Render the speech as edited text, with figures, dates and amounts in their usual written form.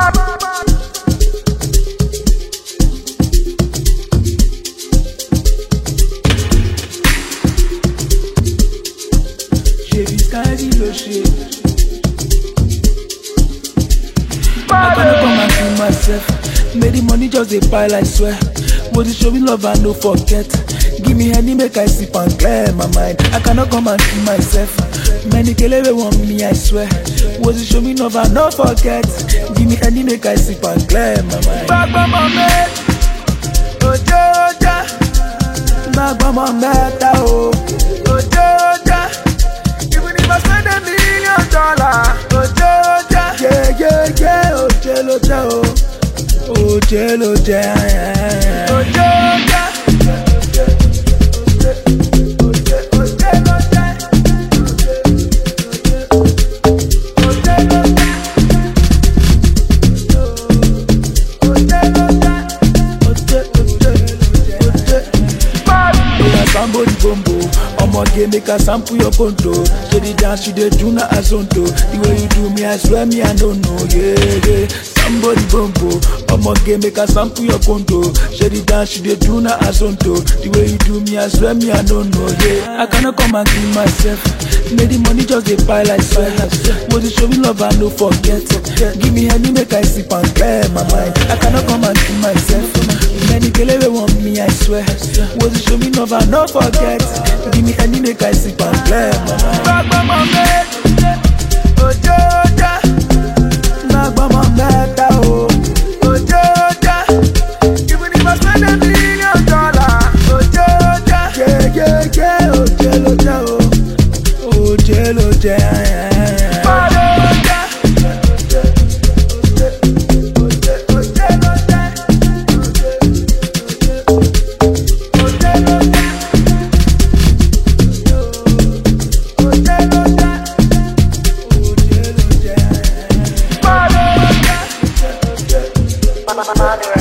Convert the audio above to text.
I cannot come and kill myself. Make the money just a pile, I swear. But you show me love and no forget. Give me honey, make I sip and clear my mind. I cannot come and kill myself. Many kelebe want me, I swear. But you show me love and no forget. Give me honey, make I sip and clear my mind. Back by my man, oh Georgia. Back by my meta, oh Georgia. Even if I spend $1 million, oh Georgia. Yeah, oh Georgia, oh Georgia, oh Georgia. Somebody bombo, I'ma get make a sample your control. So the dance you dey do na azonto. The way you do me, I swear me I don't know, yeah. Somebody bombo, I'ma get make a sample your control. So the dance you dey do na azonto. The way you do me, I swear me I don't know, yeah. I cannot come and kill myself. Make the money just a pile, I swear. But you show me love and no forget. Give me honey, make I sip and clear my mind. I cannot come and kill myself. Many kelebe want me, I swear. But you show me love and no forget. Give me honey, make I sip and clear my mind. Back by my man, oh Georgia. Back by my meta, oh Georgia. Even if I spend $1 million, oh Georgia. Yeah, oh Georgia, oh Georgia. Mother